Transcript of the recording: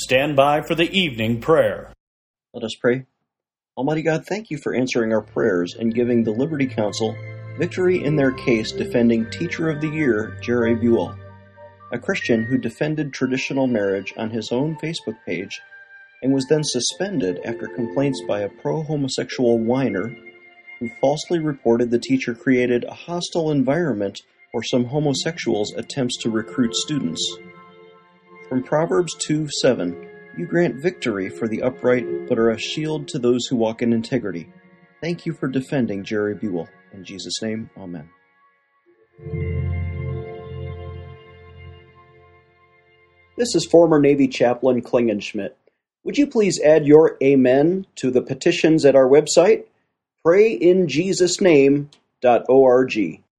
stand by for the evening prayer. Let us pray. Almighty God, thank you for answering our prayers and giving the Liberty Counsel victory in their case defending Teacher of the Year, Jerry Buell, a Christian who defended traditional marriage on his own Facebook page and was then suspended after complaints by a pro-homosexual whiner who falsely reported the teacher created a hostile environment for some homosexuals' attempts to recruit students. From Proverbs 2:7, you grant victory for the upright, but are a shield to those who walk in integrity. Thank you for defending Jerry Buell. In Jesus' name, amen. This is former Navy Chaplain Klingenschmidt. Would you please add your amen to the petitions at our website, prayinjesusname.org.